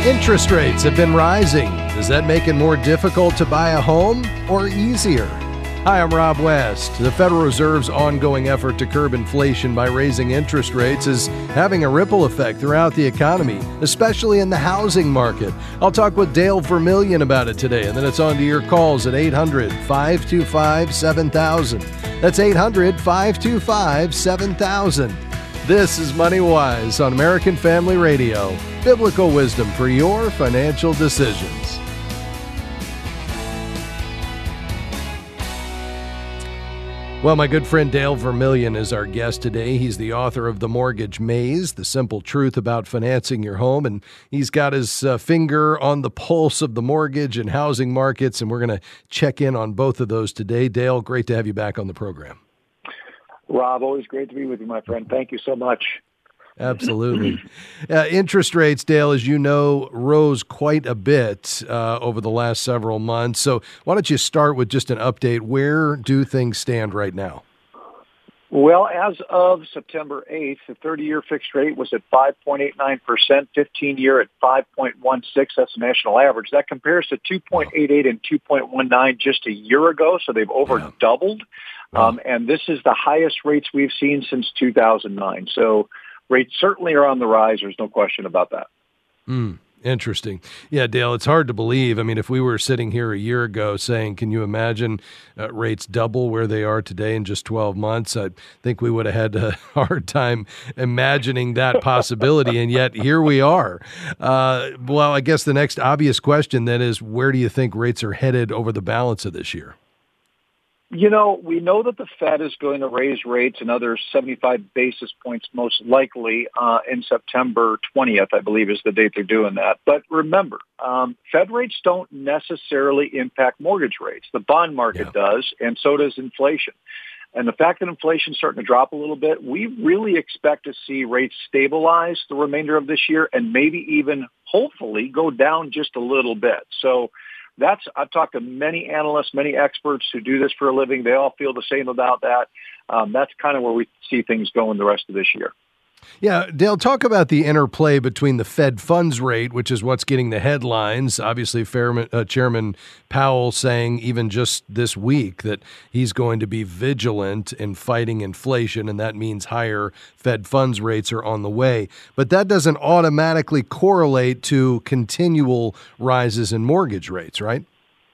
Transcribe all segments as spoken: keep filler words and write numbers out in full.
Interest rates have been rising. Does that make it more difficult to buy a home or easier? Hi, I'm Rob West. The Federal Reserve's ongoing effort to curb inflation by raising interest rates is having a ripple effect throughout the economy, especially in the housing market. I'll talk with Dale Vermillion about it today, and then it's on to your calls at eight hundred, five two five, seven thousand. That's eight hundred, five two five, seven thousand. This is Money Wise on American Family Radio. Biblical wisdom for your financial decisions. Well, my good friend Dale Vermillion is our guest today. He's the author of The Mortgage Maze, The Simple Truth About Financing Your Home, and he's got his uh, finger on the pulse of the mortgage and housing markets, and we're going to check in on both of those today. Dale, great to have you back on the program. Rob, always great to be with you, my friend. Thank you so much. Absolutely. Uh, interest rates, Dale, as you know, rose quite a bit uh, over the last several months. So why don't you start with just an update? Where do things stand right now? Well, as of September eighth, the thirty-year fixed rate was at five point eight nine percent, fifteen-year at five point one six. That's the national average. That compares to two point eight eight and two point one nine just a year ago, so they've over yeah. doubled. Wow. Um, and this is the highest rates we've seen since two thousand nine. So rates certainly are on the rise. There's no question about that. Mm, interesting. Yeah, Dale, it's hard to believe. I mean, if we were sitting here a year ago saying, can you imagine uh, rates double where they are today in just twelve months? I think we would have had a hard time imagining that possibility. And yet here we are. Uh, well, I guess the next obvious question then is, where do you think rates are headed over the balance of this year? You know, we know that the Fed is going to raise rates another seventy-five basis points, most likely uh, in September twentieth, I believe is the date they're doing that. But remember, um, Fed rates don't necessarily impact mortgage rates. The bond market yeah. does, and so does inflation. And the fact that inflation is starting to drop a little bit, we really expect to see rates stabilize the remainder of this year and maybe even, hopefully, go down just a little bit. So That's I've talked to many analysts, many experts who do this for a living. They all feel the same about that. Um, that's kind of where we see things going the rest of this year. Yeah, Dale, talk about the interplay between the Fed funds rate, which is what's getting the headlines. Obviously, Fairman, uh, Chairman Powell saying even just this week that he's going to be vigilant in fighting inflation, and that means higher Fed funds rates are on the way. But that doesn't automatically correlate to continual rises in mortgage rates, right?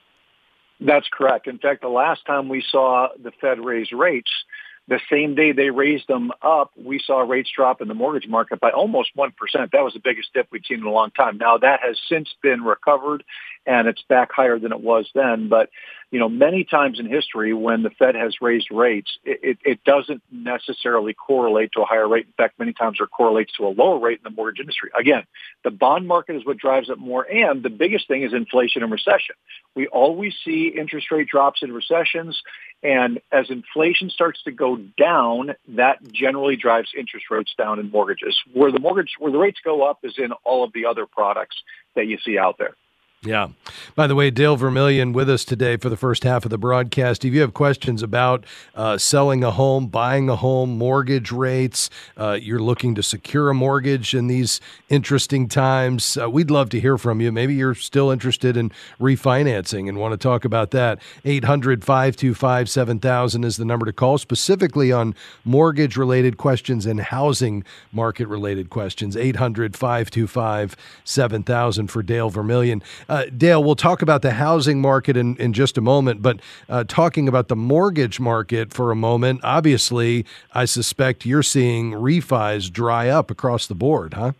That's correct. In fact, the last time we saw the Fed raise rates, the same day they raised them up, we saw rates drop in the mortgage market by almost one percent. That was the biggest dip we'd seen in a long time. Now, that has since been recovered, and it's back higher than it was then. But, you know, many times in history when the Fed has raised rates, it, it, it doesn't necessarily correlate to a higher rate. In fact, many times it correlates to a lower rate in the mortgage industry. Again, the bond market is what drives it more, and the biggest thing is inflation and recession. We always see interest rate drops in recessions, and as inflation starts to go down, that generally drives interest rates down in mortgages. Where the mortgage, where the rates go up is in all of the other products that you see out there. Yeah. By the way, Dale Vermillion with us today for the first half of the broadcast. If you have questions about uh, selling a home, buying a home, mortgage rates, uh, you're looking to secure a mortgage in these interesting times, uh, we'd love to hear from you. Maybe you're still interested in refinancing and want to talk about that. eight hundred, five two five, seven thousand is the number to call, specifically on mortgage-related questions and housing market-related questions. eight hundred, five two five, seven thousand for Dale Vermillion. Uh, Dale, we'll talk about the housing market in, in just a moment, but uh, talking about the mortgage market for a moment, obviously, I suspect you're seeing refis dry up across the board, huh?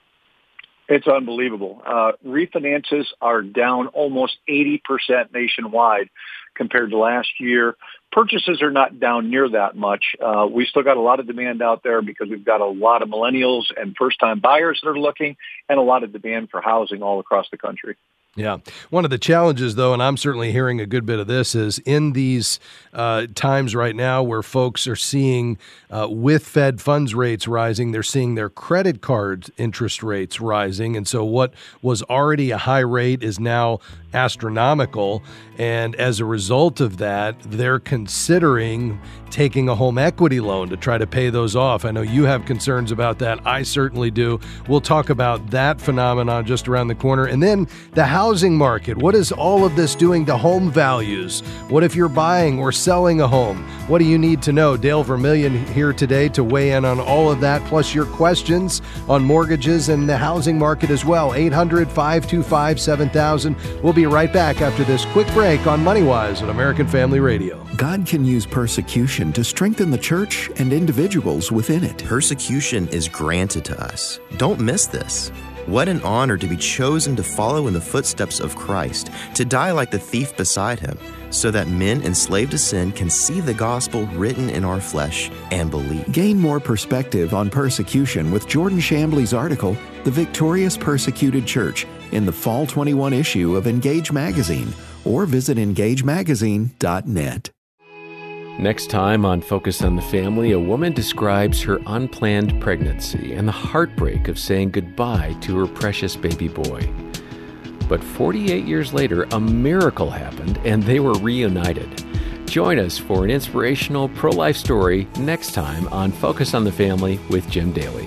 It's unbelievable. Uh, refinances are down almost eighty percent nationwide compared to last year. Purchases are not down near that much. Uh, we still got a lot of demand out there because we've got a lot of millennials and first-time buyers that are looking, and a lot of demand for housing all across the country. Yeah. One of the challenges, though, and I'm certainly hearing a good bit of this, is in these uh, times right now where folks are seeing, uh, with Fed funds rates rising, they're seeing their credit card interest rates rising. And so what was already a high rate is now astronomical. And as a result of that, they're considering taking a home equity loan to try to pay those off. I know you have concerns about that. I certainly do. We'll talk about that phenomenon just around the corner. And then the housing market. What is all of this doing to home values? What if you're buying or selling a home? What do you need to know? Dale Vermillion here today to weigh in on all of that, plus your questions on mortgages and the housing market as well. eight hundred, five two five, seven thousand. We'll be right back after this quick break on MoneyWise on American Family Radio. God can use persecution to strengthen the church and individuals within it. Persecution is granted to us. Don't miss this. What an honor to be chosen to follow in the footsteps of Christ, to die like the thief beside him, so that men enslaved to sin can see the gospel written in our flesh and believe. Gain more perspective on persecution with Jordan Shambly's article, The Victorious Persecuted Church, in the Fall twenty-one issue of Engage Magazine, or visit engage magazine dot net. Next time on Focus on the Family, a woman describes her unplanned pregnancy and the heartbreak of saying goodbye to her precious baby boy. But forty-eight years later, a miracle happened and they were reunited. Join us for an inspirational pro-life story next time on Focus on the Family with Jim Daly.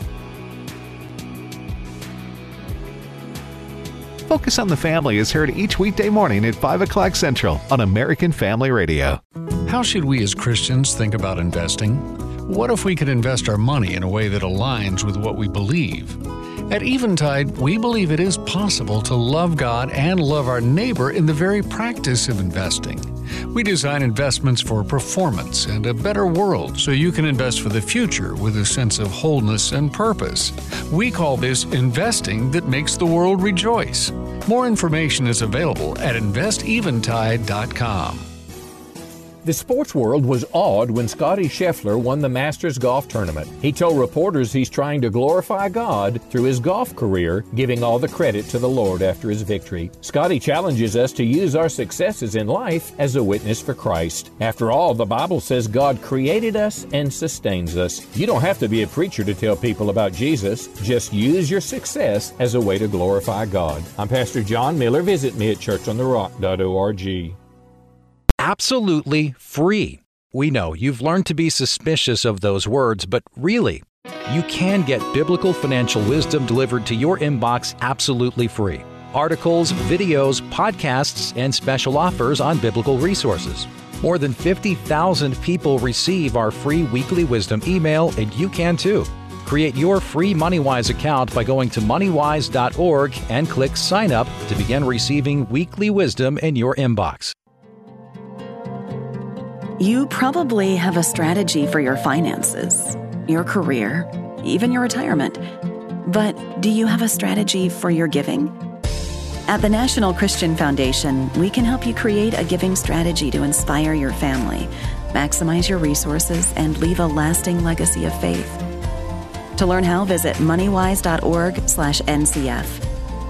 Focus on the Family is heard each weekday morning at five o'clock Central on American Family Radio. How should we as Christians think about investing? What if we could invest our money in a way that aligns with what we believe? At Eventide, we believe it is possible to love God and love our neighbor in the very practice of investing. We design investments for performance and a better world so you can invest for the future with a sense of wholeness and purpose. We call this investing that makes the world rejoice. More information is available at invest eventide dot com. The sports world was awed when Scotty Scheffler won the Masters Golf Tournament. He told reporters he's trying to glorify God through his golf career, giving all the credit to the Lord after his victory. Scotty challenges us to use our successes in life as a witness for Christ. After all, the Bible says God created us and sustains us. You don't have to be a preacher to tell people about Jesus. Just use your success as a way to glorify God. I'm Pastor John Miller. Visit me at church on the rock dot org. Absolutely free. We know you've learned to be suspicious of those words, but really, you can get biblical financial wisdom delivered to your inbox absolutely free. Articles, videos, podcasts, and special offers on biblical resources. More than fifty thousand people receive our free weekly wisdom email, and you can too. Create your free MoneyWise account by going to money wise dot org and click Sign Up to begin receiving weekly wisdom in your inbox. You probably have a strategy for your finances, your career, even your retirement. But do you have a strategy for your giving? At the National Christian Foundation, we can help you create a giving strategy to inspire your family, maximize your resources, and leave a lasting legacy of faith. To learn how, visit money wise dot org slash N C F.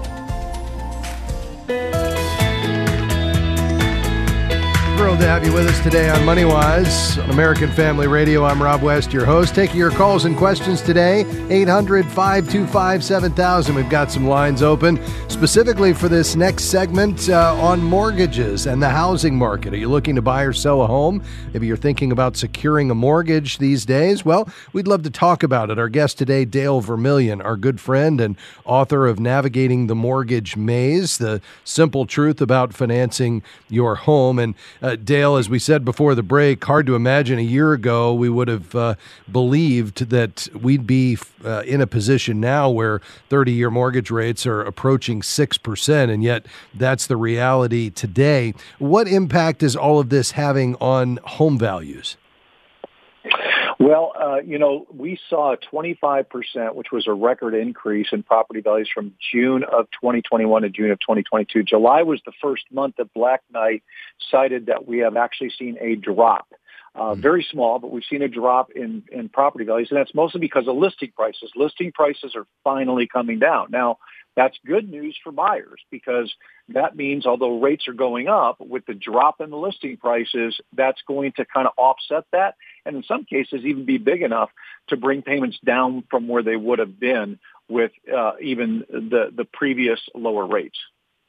Thrilled to have you with us today on MoneyWise on American Family Radio. I'm Rob West, your host. Taking your calls and questions today, eight hundred, five two five, seven thousand. We've got some lines open specifically for this next segment uh, on mortgages and the housing market. Are you looking to buy or sell a home? Maybe you're thinking about securing a mortgage these days. Well, we'd love to talk about it. Our guest today, Dale Vermillion, our good friend and author of Navigating the Mortgage Maze, the simple truth about financing your home. And uh, Dale, as we said before the break, hard to imagine a year ago we would have uh, believed that we'd be uh, in a position now where thirty-year mortgage rates are approaching six percent, and yet that's the reality today. What impact is all of this having on home values? Well, uh, you know, we saw a twenty-five percent, which was a record increase in property values from June of twenty twenty-one to June of twenty twenty-two. July was the first month that Black Knight cited that we have actually seen a drop. Uh, very small, but we've seen a drop in, in property values, and that's mostly because of listing prices. Listing prices are finally coming down. Now, that's good news for buyers because that means although rates are going up, with the drop in the listing prices, that's going to kind of offset that, and in some cases even be big enough to bring payments down from where they would have been with uh, even the, the previous lower rates.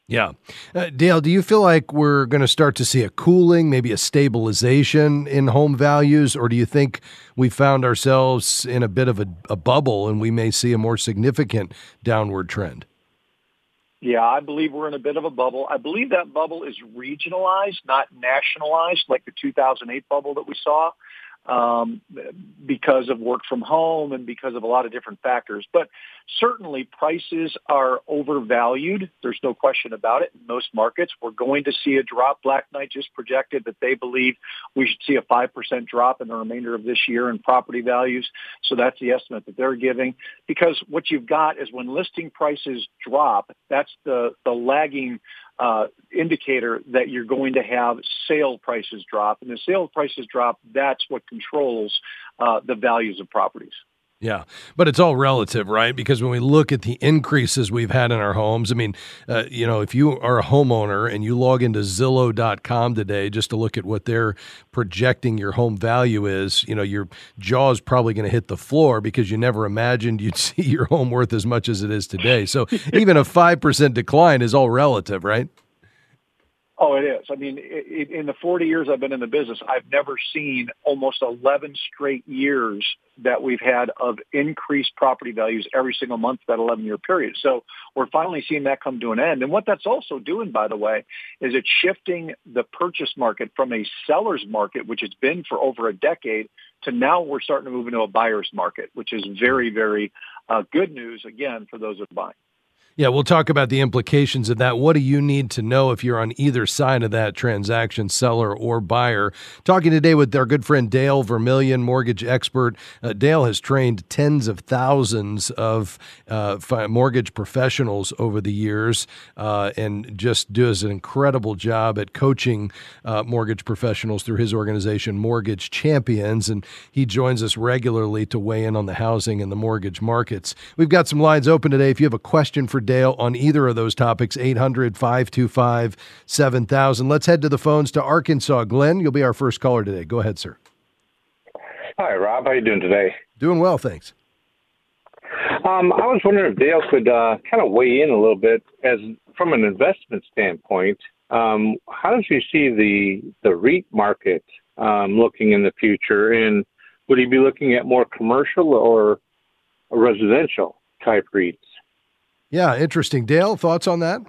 Yeah. Uh, Dale, do you feel like we're going to start to see a cooling, maybe a stabilization in home values, or do you think we found ourselves in a bit of a, a bubble and we may see a more significant downward trend? Yeah, I believe we're in a bit of a bubble. I believe that bubble is regionalized, not nationalized, like the two thousand eight bubble that we saw, um, because of work from home and because of a lot of different factors. But certainly prices are overvalued. There's no question about it. In most markets, we're going to see a drop. Black Knight just projected that they believe we should see a five percent drop in the remainder of this year in property values. So that's the estimate that they're giving. Because what you've got is when listing prices drop, that's the, the lagging uh, indicator that you're going to have sale prices drop. And the sale prices drop, that's what controls uh, the values of properties. Yeah, but it's all relative, right? Because when we look at the increases we've had in our homes, I mean, uh, you know, if you are a homeowner and you log into Zillow dot com today just to look at what they're projecting your home value is, you know, your jaw is probably going to hit the floor because you never imagined you'd see your home worth as much as it is today. So even a five percent decline is all relative, right? Oh, it is. I mean, in the forty years I've been in the business, I've never seen almost eleven straight years that we've had of increased property values every single month, that eleven-year period. So we're finally seeing that come to an end. And what that's also doing, by the way, is it's shifting the purchase market from a seller's market, which it's been for over a decade, to now we're starting to move into a buyer's market, which is very, very uh, good news, again, for those that are buying. Yeah, we'll talk about the implications of that. What do you need to know if you're on either side of that transaction, seller or buyer? Talking today with our good friend Dale Vermillion, mortgage expert. Uh, Dale has trained tens of thousands of uh, mortgage professionals over the years uh, and just does an incredible job at coaching uh, mortgage professionals through his organization, Mortgage Champions, and he joins us regularly to weigh in on the housing and the mortgage markets. We've got some lines open today. If you have a question for Dale on either of those topics, eight hundred, five two five, seven thousand. Let's head to the phones to Arkansas. Glenn, you'll be our first caller today. Go ahead, sir. Hi, Rob. How you doing today? Doing well, thanks. Um, I was wondering if Dale could uh, kind of weigh in a little bit as from an investment standpoint. Um, how does he see the the REIT market um, looking in the future? And would he be looking at more commercial or residential type REITs? Yeah, interesting. Dale, thoughts on that?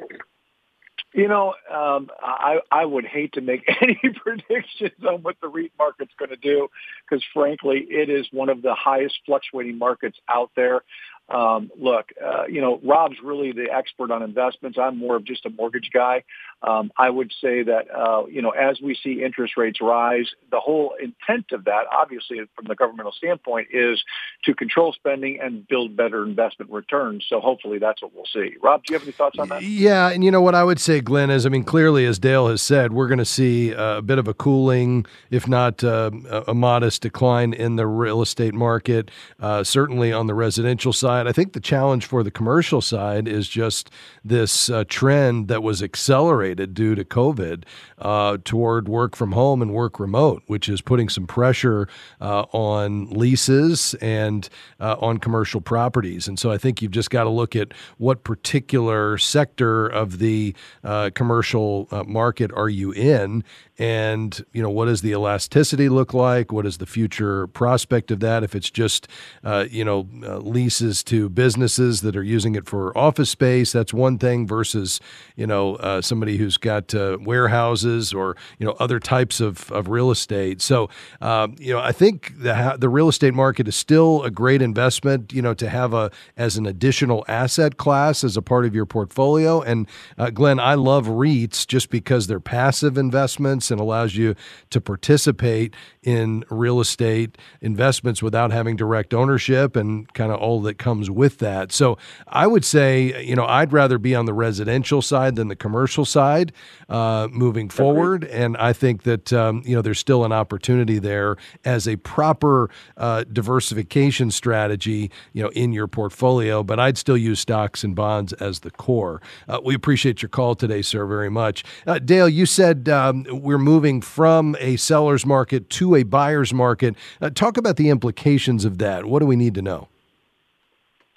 You know, um, I, I would hate to make any predictions on what the REIT market's going to do because, frankly, it is one of the highest fluctuating markets out there. Um, look, uh, you know, Rob's really the expert on investments. I'm more of just a mortgage guy. Um, I would say that, uh, you know, as we see interest rates rise, the whole intent of that, obviously, from the governmental standpoint, is to control spending and build better investment returns. So hopefully that's what we'll see. Rob, do you have any thoughts on that? Yeah, and you know what I would say, Glenn, is, I mean, clearly, as Dale has said, we're going to see a bit of a cooling, if not uh, a modest decline in the real estate market, uh, certainly on the residential side. I think the challenge for the commercial side is just this uh, trend that was accelerated due to COVID uh, toward work from home and work remote, which is putting some pressure uh, on leases and uh, on commercial properties. And so I think you've just got to look at what particular sector of the uh, commercial uh, market are you in, and, you know, what does the elasticity look like? What is the future prospect of that? If it's just, uh, you know, uh, leases to businesses that are using it for office space, that's one thing versus, you know, uh, somebody who's got uh, warehouses or, you know, other types of, of real estate. So, um, you know, I think the the real estate market is still a great investment, you know, to have a as an additional asset class as a part of your portfolio. And uh, Glenn, I love REITs just because they're passive investments and allows you to participate in real estate investments without having direct ownership and kind of all that comes with that. So I would say, you know, I'd rather be on the residential side than the commercial side uh, moving forward. And I think that, um, you know, there's still an opportunity there as a proper uh, diversification strategy, you know, in your portfolio. But I'd still use stocks and bonds as the core. Uh, we appreciate your call today, sir, very much. Uh, Dale, you said um, we're moving from a seller's market to a buyer's market. Uh, talk about the implications of that. What do we need to know?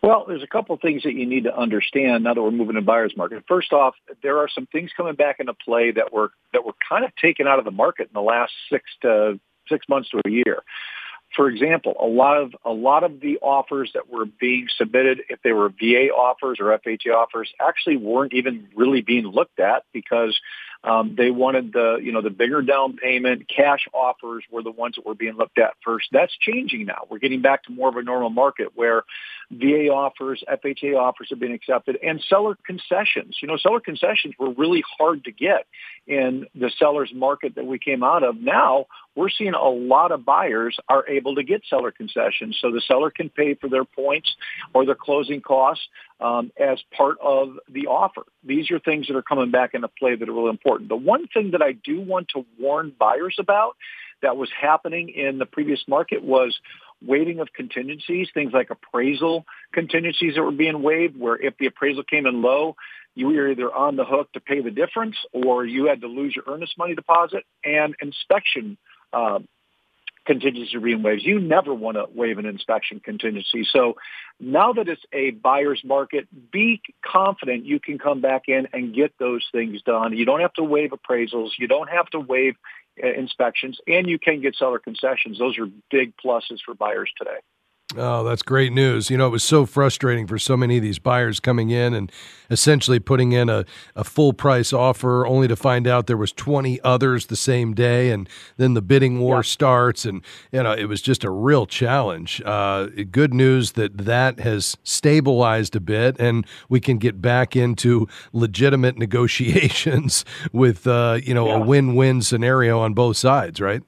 Well, there's a couple of things that you need to understand now that we're moving to buyer's market. First off, there are some things coming back into play that were that were kind of taken out of the market in the last six to six months to a year. For example, a lot of a lot of the offers that were being submitted, if they were V A offers or F H A offers, actually weren't even really being looked at because um, they wanted the you know the bigger down payment. Cash offers were the ones that were being looked at first. That's changing now. We're getting back to more of a normal market where V A offers, F H A offers have been accepted, and seller concessions. You know, seller concessions were really hard to get in the seller's market that we came out of. Now we're seeing a lot of buyers are able to get seller concessions, so the seller can pay for their points or their closing costs um, as part of the offer. These are things that are coming back into play that are really important. The one thing that I do want to warn buyers about that was happening in the previous market was waiving of contingencies, things like appraisal contingencies that were being waived, where if the appraisal came in low, you were either on the hook to pay the difference or you had to lose your earnest money deposit, and inspection uh, contingencies are being waived. You never want to waive an inspection contingency. So now that it's a buyer's market, be confident you can come back in and get those things done. You don't have to waive appraisals. You don't have to waive uh, inspections, and you can get seller concessions. Those are big pluses for buyers today. Oh, that's great news. You know, it was so frustrating for so many of these buyers coming in and essentially putting in a, a full price offer only to find out there was twenty others the same day. And then the bidding war yeah. starts. And, you know, it was just a real challenge. Uh, good news that that has stabilized a bit and we can get back into legitimate negotiations with, uh, you know, yeah. a win-win scenario on both sides, right?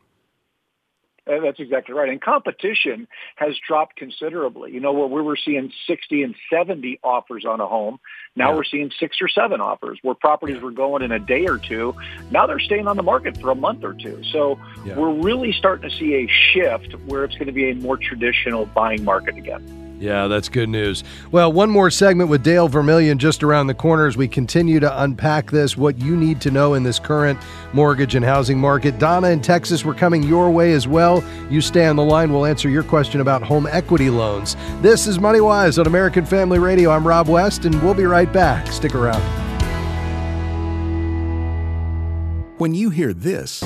That's exactly right. And competition has dropped considerably. You know, where we were seeing sixty and seventy offers on a home, now yeah. we're seeing six or seven offers. Where properties were going in a day or two, now they're staying on the market for a month or two. So yeah. we're really starting to see a shift where it's going to be a more traditional buying market again. Yeah, that's good news. Well, one more segment with Dale Vermillion just around the corner as we continue to unpack this, what you need to know in this current mortgage and housing market. Donna in Texas, we're coming your way as well. You stay on the line. We'll answer your question about home equity loans. This is Money Wise on American Family Radio. I'm Rob West, and we'll be right back. Stick around. When you hear this...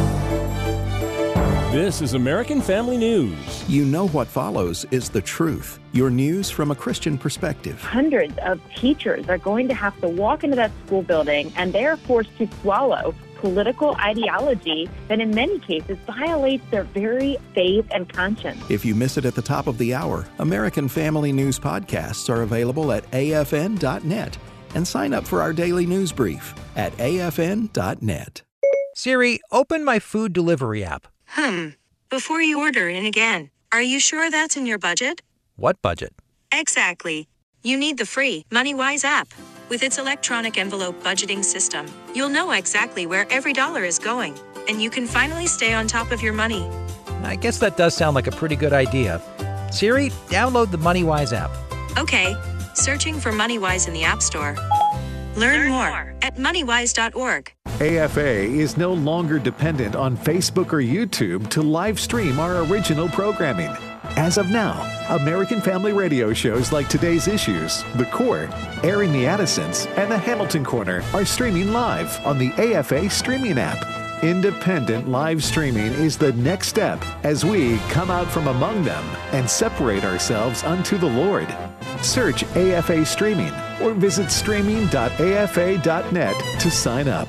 This is American Family News. You know what follows is the truth. Your news from a Christian perspective. Hundreds of teachers are going to have to walk into that school building and they are forced to swallow political ideology that in many cases violates their very faith and conscience. If you miss it at the top of the hour, American Family News podcasts are available at A F N dot net and sign up for our daily news brief at A F N dot net. Siri, open my food delivery app. Hmm. Before you order in again, are you sure that's in your budget? What budget? Exactly. You need the free MoneyWise app. With its electronic envelope budgeting system, you'll know exactly where every dollar is going, and you can finally stay on top of your money. I guess that does sound like a pretty good idea. Siri, download the MoneyWise app. Okay. Searching for MoneyWise in the App Store. Learn, Learn more, more at money wise dot org. A F A is no longer dependent on Facebook or YouTube to live stream our original programming. As of now, American Family Radio shows like Today's Issues, The Court, Airing the Addisons, and The Hamilton Corner are streaming live on the A F A streaming app. Independent live streaming is the next step as we come out from among them and separate ourselves unto the Lord. Search A F A Streaming or visit streaming dot A F A dot net to sign up.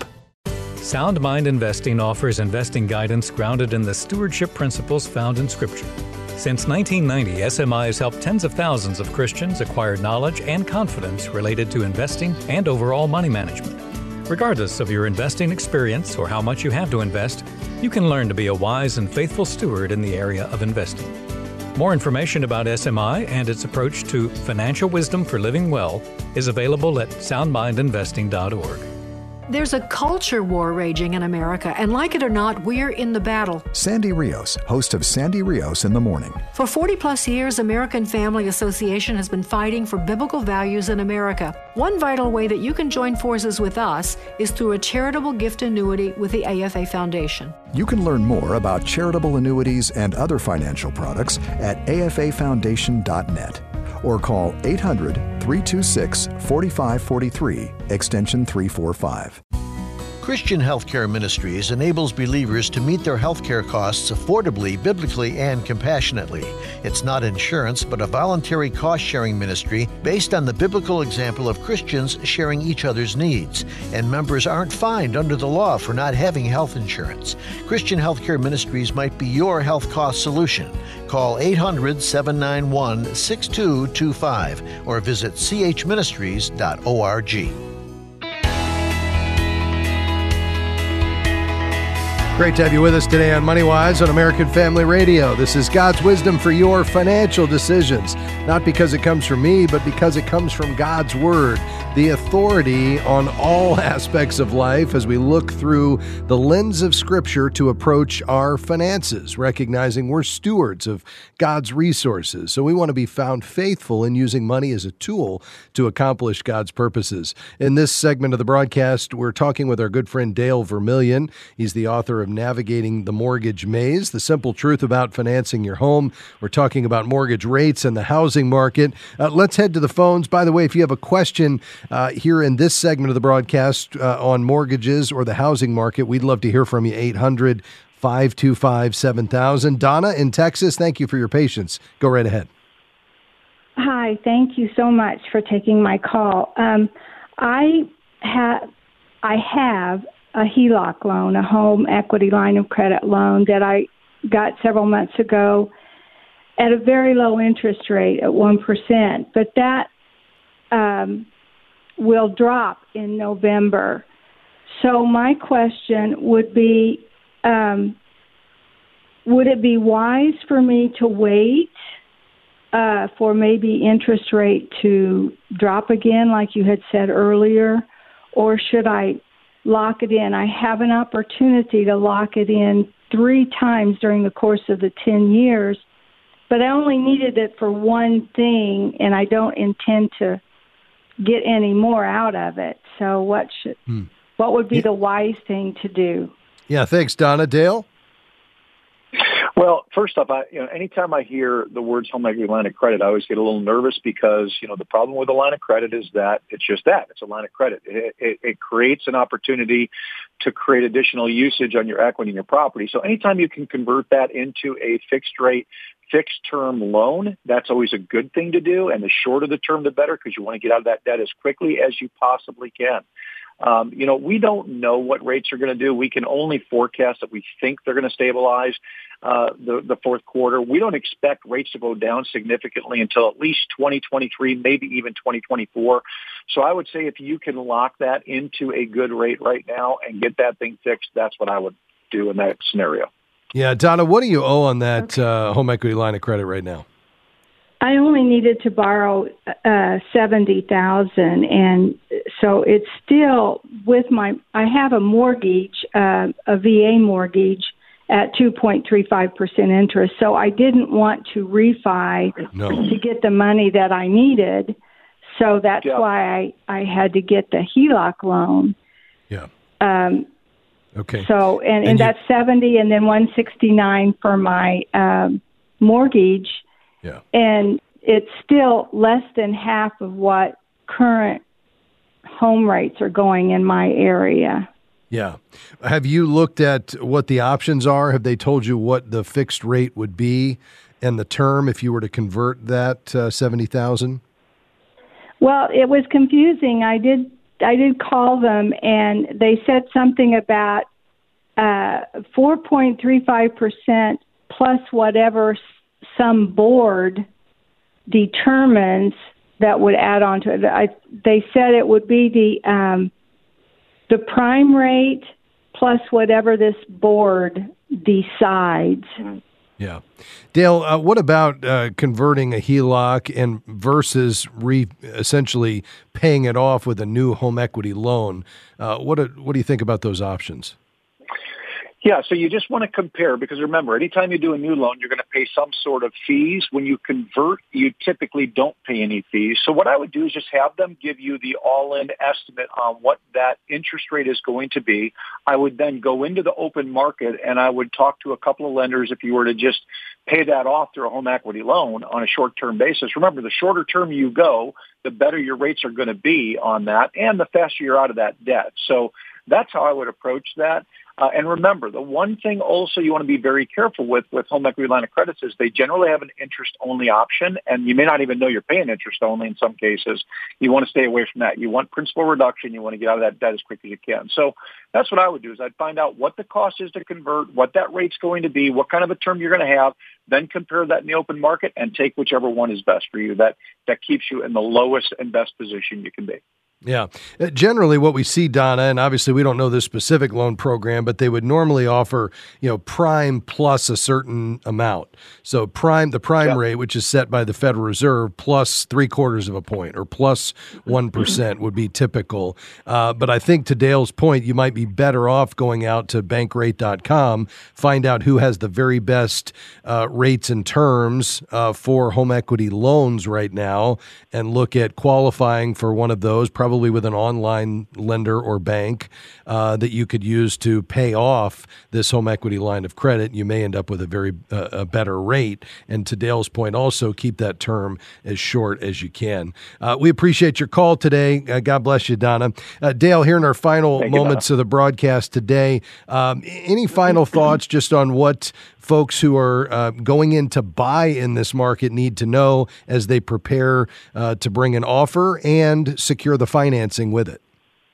Sound Mind Investing offers investing guidance grounded in the stewardship principles found in Scripture. Since nineteen ninety, S M I has helped tens of thousands of Christians acquire knowledge and confidence related to investing and overall money management. Regardless of your investing experience or how much you have to invest, you can learn to be a wise and faithful steward in the area of investing. More information about S M I and its approach to financial wisdom for living well is available at sound mind investing dot org. There's a culture war raging in America, and like it or not, we're in the battle. Sandy Rios, host of Sandy Rios in the Morning. For forty plus years, American Family Association has been fighting for biblical values in America. One vital way that you can join forces with us is through a charitable gift annuity with the A F A Foundation. You can learn more about charitable annuities and other financial products at A F A foundation dot net. or call eight hundred, three two six, four five four three, extension three forty-five. Christian Healthcare Ministries enables believers to meet their healthcare costs affordably, biblically, and compassionately. It's not insurance, but a voluntary cost-sharing ministry based on the biblical example of Christians sharing each other's needs. And members aren't fined under the law for not having health insurance. Christian Healthcare Ministries might be your health cost solution. Call eight hundred, seven nine one, six two two five or visit c h ministries dot org. Great to have you with us today on MoneyWise on American Family Radio. This is God's wisdom for your financial decisions. Not because it comes from me, but because it comes from God's Word, the authority on all aspects of life as we look through the lens of Scripture to approach our finances, recognizing we're stewards of God's resources. So we want to be found faithful in using money as a tool to accomplish God's purposes. In this segment of the broadcast, we're talking with our good friend Dale Vermillion. He's the author of Navigating the Mortgage Maze, The Simple Truth About Financing Your Home. We're talking about mortgage rates and the housing market. Uh, let's head to the phones. By the way, if you have a question uh, here in this segment of the broadcast uh, on mortgages or the housing market, we'd love to hear from you. eight hundred, five two five, seven thousand. Donna in Texas, thank you for your patience. Go right ahead. Hi, thank you so much for taking my call. Um, I have I have a H E L O C loan, a home equity line of credit loan that I got several months ago at a very low interest rate at one percent. But that um, will drop in November. So my question would be, um, would it be wise for me to wait uh, for maybe interest rate to drop again, like you had said earlier, or should I lock it in? I have an opportunity to lock it in three times during the course of the ten years, but I only needed it for one thing, and I don't intend to get any more out of it. So what should, hmm. what would be yeah. the wise thing to do? Yeah, thanks, Donna. Dale? Well, first off, I, you know, anytime I hear the words home equity line of credit, I always get a little nervous because, you know, the problem with a line of credit is that it's just that. It's a line of credit. It, it, it creates an opportunity to create additional usage on your equity in your property. So anytime you can convert that into a fixed rate, fixed term loan, that's always a good thing to do. And the shorter the term, the better, because you want to get out of that debt as quickly as you possibly can. Um, you know, we don't know what rates are going to do. We can only forecast that we think they're going to stabilize uh, the, the fourth quarter. We don't expect rates to go down significantly until at least twenty twenty-three, maybe even twenty twenty-four. So I would say if you can lock that into a good rate right now and get that thing fixed, that's what I would do in that scenario. Yeah, Donna, what do you owe on that uh, home equity line of credit right now? I only needed to borrow uh, seventy thousand, and so it's still with my. I have a mortgage, uh, a V A mortgage, at two point three five percent interest. So I didn't want to refi no. to get the money that I needed. So that's yeah. why I, I had to get the H E L O C loan. Yeah. Um, okay. So and, and, and that's seventy, and then one sixty nine for my um, mortgage. Yeah. And it's still less than half of what current home rates are going in my area. Yeah. Have you looked at what the options are? Have they told you what the fixed rate would be and the term if you were to convert that uh, seventy thousand? Well, it was confusing. I did I did call them, and they said something about uh, four point three five percent plus whatever some board determines that would add on to it. I, they said it would be the um, the prime rate plus whatever this board decides. Yeah. Dale, uh, what about uh, converting a H E L O C and versus re, essentially paying it off with a new home equity loan? Uh, what, what do you think about those options? Yeah, so you just want to compare because remember, anytime you do a new loan, you're going to pay some sort of fees. When you convert, you typically don't pay any fees. So what I would do is just have them give you the all-in estimate on what that interest rate is going to be. I would then go into the open market and I would talk to a couple of lenders if you were to just pay that off through a home equity loan on a short-term basis. Remember, the shorter term you go, the better your rates are going to be on that and the faster you're out of that debt. So that's how I would approach that. Uh, and remember, the one thing also you want to be very careful with with home equity line of credits is they generally have an interest-only option, and you may not even know you're paying interest-only in some cases. You want to stay away from that. You want principal reduction. You want to get out of that debt as quick as you can. So that's what I would do is I'd find out what the cost is to convert, what that rate's going to be, what kind of a term you're going to have, then compare that in the open market and take whichever one is best for you. That, that keeps you in the lowest and best position you can be. Yeah. Uh, generally what we see, Donna, and obviously we don't know this specific loan program, but they would normally offer, you know, prime plus a certain amount. So prime, the prime yep. rate, which is set by the Federal Reserve, plus three quarters of a point or plus one percent would be typical. Uh, but I think to Dale's point, you might be better off going out to bankrate dot com, find out who has the very best uh, rates and terms uh, for home equity loans right now and look at qualifying for one of those, probably Probably with an online lender or bank uh, that you could use to pay off this home equity line of credit. You may end up with a very uh, a better rate. And to Dale's point, also keep that term as short as you can. Uh, we appreciate your call today. Uh, God bless you, Donna. Uh, Dale, here in our final Thank moments you, of the broadcast today, um, any final thoughts just on what folks who are uh, going in to buy in this market need to know as they prepare uh, to bring an offer and secure the financing with it?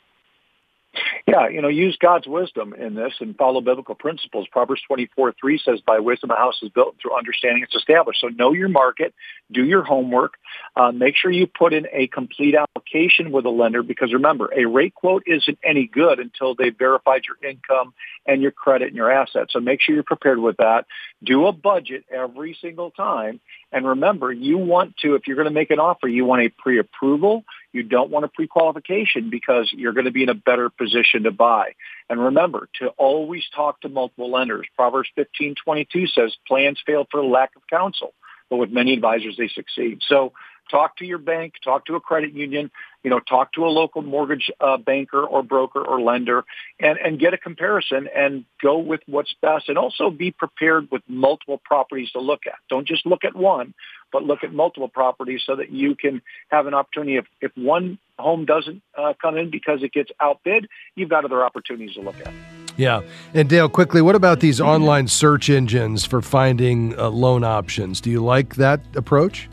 Yeah, you know, use God's wisdom in this and follow biblical principles. Proverbs twenty-four three says, by wisdom a house is built, through understanding it's established. So know your market, do your homework, uh, make sure you put in a complete application with a lender because remember, a rate quote isn't any good until they've verified your income and your credit and your assets. So make sure you're prepared with that. Do a budget every single time. And remember, you want to, if you're going to make an offer, you want a pre-approval. You don't want a pre-qualification because you're going to be in a better position to buy. And remember to always talk to multiple lenders. Proverbs fifteen twenty-two says plans fail for lack of counsel, but with many advisors, they succeed. So talk to your bank, talk to a credit union, you know, talk to a local mortgage uh, banker or broker or lender and, and get a comparison and go with what's best. And also be prepared with multiple properties to look at. Don't just look at one, but look at multiple properties so that you can have an opportunity. If, if one home doesn't uh, come in because it gets outbid, you've got other opportunities to look at. Yeah. And Dale, quickly, what about these online search engines for finding uh, loan options? Do you like that approach?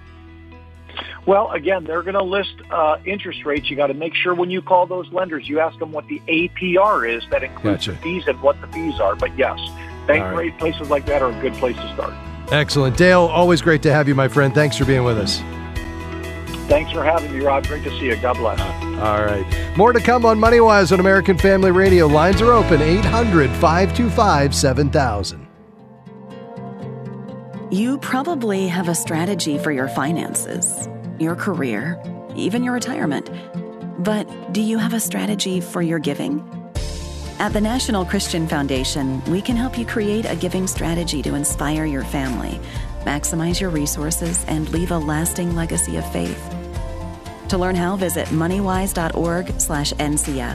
Well, again, they're going to list uh, interest rates. You got to make sure when you call those lenders, you ask them what the A P R is. That includes Gotcha. the fees and what the fees are. But yes, bank All right. rate places like that are a good place to start. Excellent. Dale, always great to have you, my friend. Thanks for being with us. Thanks for having me, Rob. Great to see you. God bless. All right. More to come on MoneyWise on American Family Radio. Lines are open, eight hundred, five two five, seven thousand. You probably have a strategy for your finances, your career, even your retirement. But do you have a strategy for your giving? At the National Christian Foundation, we can help you create a giving strategy to inspire your family, maximize your resources, and leave a lasting legacy of faith. To learn how, visit moneywise.org slash NCF.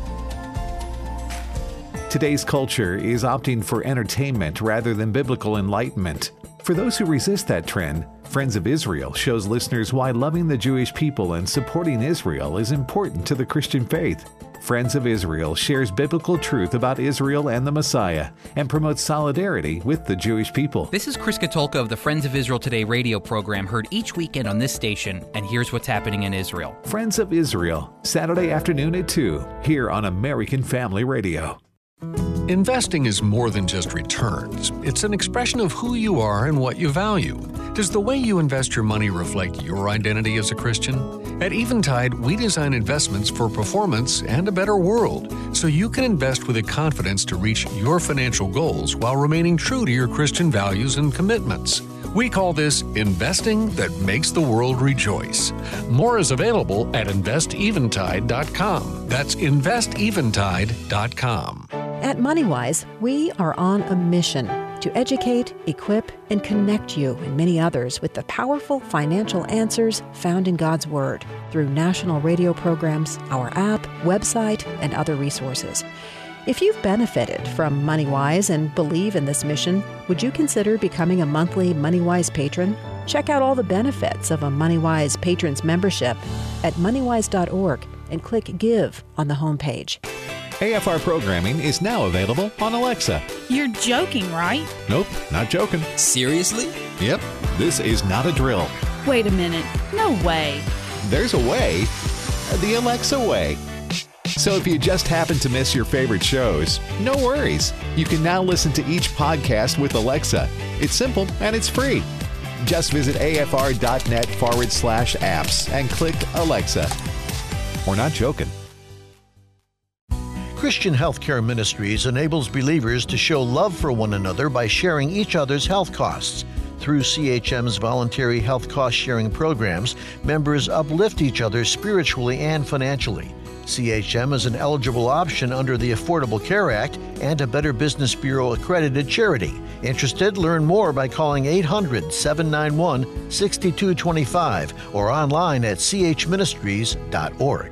Today's culture is opting for entertainment rather than biblical enlightenment. For those who resist that trend, Friends of Israel shows listeners why loving the Jewish people and supporting Israel is important to the Christian faith. Friends of Israel shares biblical truth about Israel and the Messiah and promotes solidarity with the Jewish people. This is Chris Katulka of the Friends of Israel Today radio program, heard each weekend on this station, and here's what's happening in Israel. Friends of Israel, Saturday afternoon at two, here on American Family Radio. Investing is more than just returns. It's an expression of who you are and what you value. Does the way you invest your money reflect your identity as a Christian? At Eventide, we design investments for performance and a better world, so you can invest with the confidence to reach your financial goals while remaining true to your Christian values and commitments. We call this investing that makes the world rejoice. More is available at invest eventide dot com. That's invest eventide dot com. At MoneyWise, we are on a mission to educate, equip, and connect you and many others with the powerful financial answers found in God's Word through national radio programs, our app, website, and other resources. If you've benefited from MoneyWise and believe in this mission, would you consider becoming a monthly MoneyWise patron? Check out all the benefits of a MoneyWise Patrons membership at moneywise dot org and click Give on the homepage. A F R programming is now available on Alexa. You're joking, right? Nope, not joking. Seriously? Yep, this is not a drill. Wait a minute. No way. There's a way. The Alexa way. So if you just happen to miss your favorite shows, no worries. You can now listen to each podcast with Alexa. It's simple and it's free. Just visit afr.net forward slash apps and click Alexa. We're not joking. Christian Healthcare Ministries enables believers to show love for one another by sharing each other's health costs. Through C H M's voluntary health cost sharing programs, members uplift each other spiritually and financially. C H M is an eligible option under the Affordable Care Act and a Better Business Bureau accredited charity. Interested? Learn more by calling eight hundred, seven nine one, six two two five or online at c h ministries dot org.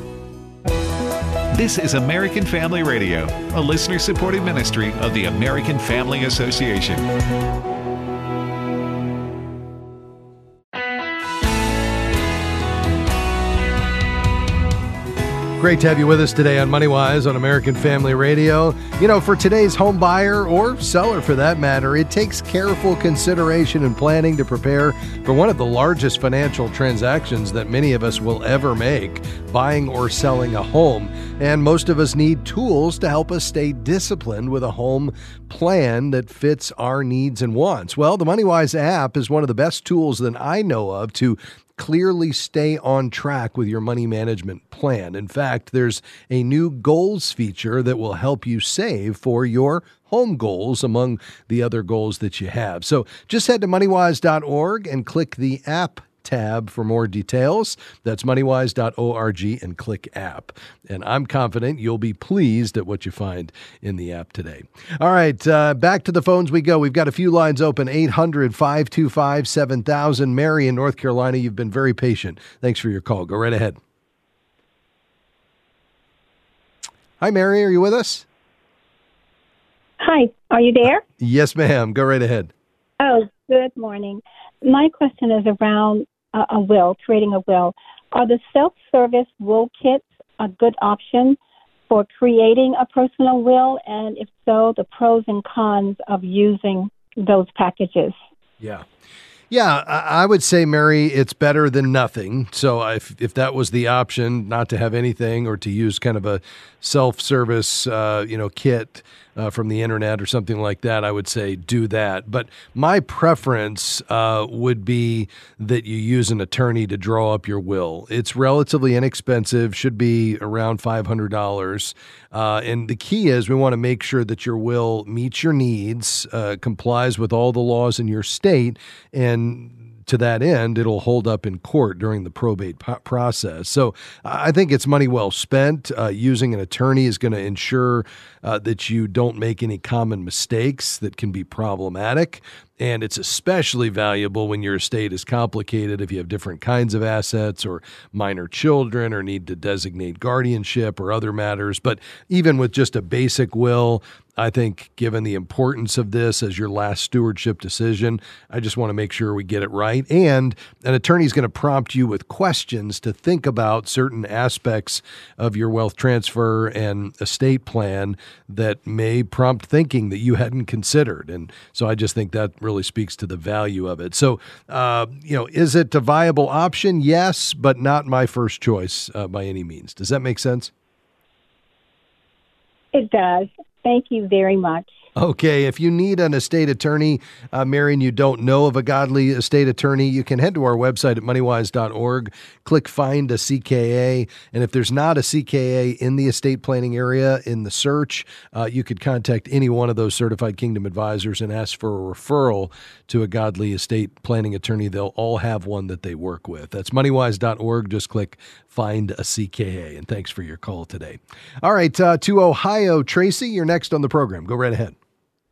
This is American Family Radio, a listener-supported ministry of the American Family Association. Great to have you with us today on MoneyWise on American Family Radio. You know, for today's home buyer or seller for that matter, it takes careful consideration and planning to prepare for one of the largest financial transactions that many of us will ever make, buying or selling a home. And most of us need tools to help us stay disciplined with a home plan that fits our needs and wants. Well, the MoneyWise app is one of the best tools that I know of to clearly stay on track with your money management plan. In fact, there's a new goals feature that will help you save for your home goals among the other goals that you have. So just head to moneywise dot org and click the app tab for more details. That's moneywise dot org and click app. And I'm confident you'll be pleased at what you find in the app today. All right, uh, back to the phones we go. We've got a few lines open, eight hundred, five two five, seven thousand. Mary in North Carolina, you've been very patient. Thanks for your call. Go right ahead. Hi, Mary. Are you with us? Hi. Are you there? Yes, ma'am. Go right ahead. Oh, good morning. My question is around uh, a will, creating a will. Are the self-service will kits a good option for creating a personal will? And if so, the pros and cons of using those packages? Yeah. Yeah, I would say, Mary, it's better than nothing. So if if that was the option, not to have anything or to use kind of a self-service, uh, you know, kit uh, from the internet or something like that, I would say do that. But my preference uh, would be that you use an attorney to draw up your will. It's relatively inexpensive, should be around five hundred dollars. Uh, and the key is we want to make sure that your will meets your needs, uh, complies with all the laws in your state, and to that end, it'll hold up in court during the probate po- process. So I think it's money well spent. Uh, using an attorney is going to ensure uh, that you don't make any common mistakes that can be problematic. And it's especially valuable when your estate is complicated, if you have different kinds of assets or minor children or need to designate guardianship or other matters. But even with just a basic will, I think given the importance of this as your last stewardship decision, I just want to make sure we get it right. And an attorney is going to prompt you with questions to think about certain aspects of your wealth transfer and estate plan that may prompt thinking that you hadn't considered. And so I just think that really speaks to the value of it. So, uh, you know, is it a viable option? Yes, but not my first choice uh, by any means. Does that make sense? It does. Thank you very much. Okay, if you need an estate attorney, uh, Mary, and you don't know of a godly estate attorney, you can head to our website at moneywise dot org, click Find a C K A, and if there's not a C K A in the estate planning area in the search, uh, you could contact any one of those certified Kingdom advisors and ask for a referral to a godly estate planning attorney. They'll all have one that they work with. That's moneywise dot org. Just click Find a C K A, and thanks for your call today. All right, uh, to Ohio, Tracy, you're next on the program. Go right ahead.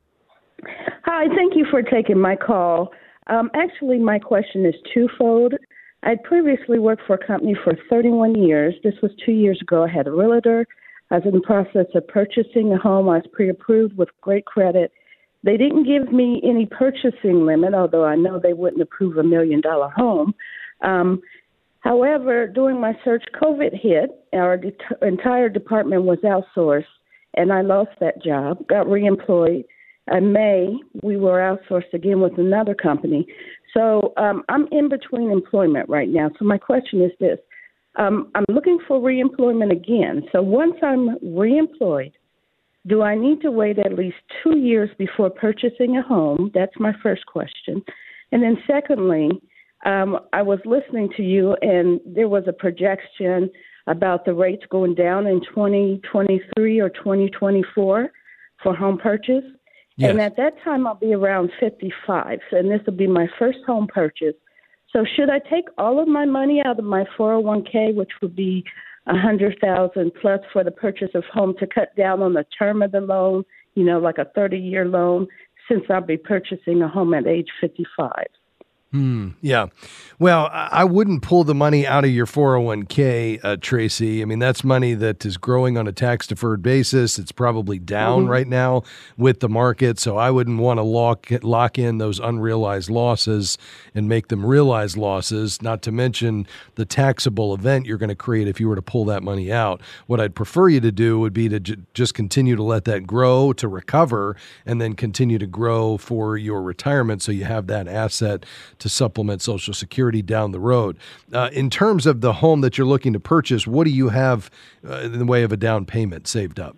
Hi, thank you for taking my call. Um, actually, my question is twofold. I previously worked for a company for thirty-one years. This was two years ago. I had a realtor. I was in the process of purchasing a home. I was pre-approved with great credit. They didn't give me any purchasing limit, although I know they wouldn't approve a million-dollar home. Um, however, during my search, COVID hit. Our de- entire department was outsourced, and I lost that job, got reemployed. In May, we were outsourced again with another company. So um, I'm in between employment right now. So my question is this. Um, I'm looking for reemployment again. So once I'm reemployed, do I need to wait at least two years before purchasing a home? That's my first question. And then secondly, um, I was listening to you, and there was a projection about the rates going down in twenty twenty-three or twenty twenty-four for home purchase. Yes. And at that time, I'll be around fifty-five, and this will be my first home purchase. So should I take all of my money out of my four oh one k, which would be one hundred thousand dollars plus for the purchase of home, to cut down on the term of the loan, you know, like a thirty-year loan, since I'll be purchasing a home at age fifty-five? Hmm. Yeah. Well, I wouldn't pull the money out of your four oh one k, uh, Tracy. I mean, that's money that is growing on a tax-deferred basis. It's probably down mm-hmm. right now with the market, so I wouldn't want to lock lock in those unrealized losses and make them realized losses, not to mention the taxable event you're going to create if you were to pull that money out. What I'd prefer you to do would be to j- just continue to let that grow, to recover, and then continue to grow for your retirement so you have that asset to supplement Social Security down the road. Uh, in terms of the home that you're looking to purchase, what do you have uh, in the way of a down payment saved up?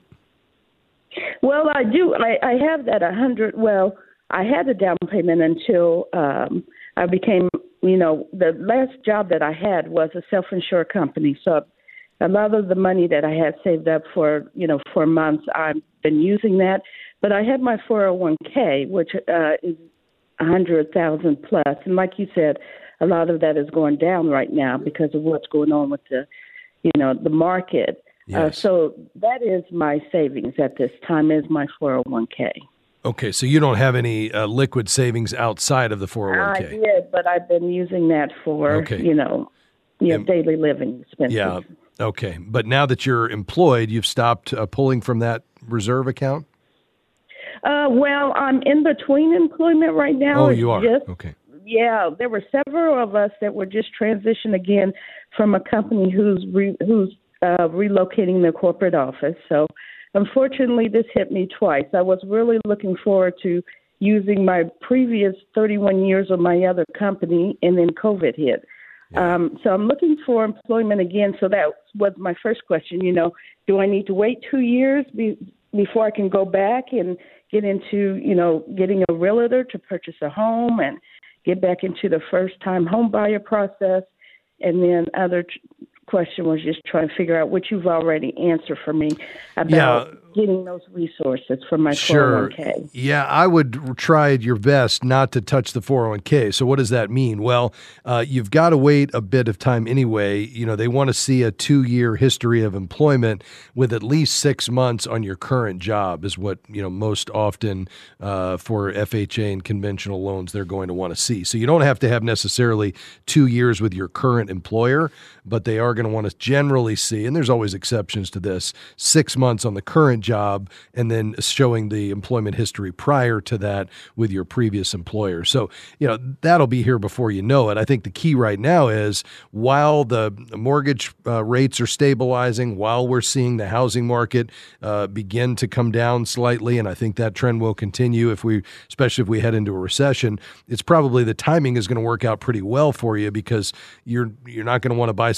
Well, I do. I, I have that one hundred. Well, I had a down payment until um, I became, you know, the last job that I had was a self-insured company. So a lot of the money that I had saved up for, you know, for months, I've been using that. But I had my four oh one k, which uh, is one hundred thousand plus, and like you said, a lot of that is going down right now because of what's going on with the, you know, the market. Yes. Uh, so that is my savings at this time, is my four oh one k. Okay, so you don't have any uh, liquid savings outside of the four oh one k. I did, but I've been using that for, okay. you know, you know, um, daily living expenses. Yeah. Okay, but now that you're employed, you've stopped uh, pulling from that reserve account? Uh, well, I'm in between employment right now. Oh, you are? Just, okay. Yeah, there were several of us that were just transitioned again from a company who's re, who's uh, relocating their corporate office. So, unfortunately, this hit me twice. I was really looking forward to using my previous thirty-one years of my other company, and then COVID hit. Yeah. Um, so I'm looking for employment again. So that was my first question. You know, do I need to wait two years be, before I can go back and get into, you know, getting a realtor to purchase a home and get back into the first-time home buyer process? And then other t- question was just trying to figure out what you've already answered for me about yeah. getting those resources for my sure. four oh one k. Yeah, I would try your best not to touch the four oh one k. So what does that mean? Well, uh, you've got to wait a bit of time anyway. You know, they want to see a two-year history of employment with at least six months on your current job is what, you know, most often uh, for F H A and conventional loans they're going to want to see. So you don't have to have necessarily two years with your current employer, but they are going to want to generally see, and there's always exceptions to this, six months on the current job and then showing the employment history prior to that with your previous employer. So, you know, that'll be here before you know it. I think the key right now is while the mortgage uh, rates are stabilizing, while we're seeing the housing market uh, begin to come down slightly, and I think that trend will continue if we, especially if we head into a recession, it's probably the timing is going to work out pretty well for you because you're you're not going to want to buy something now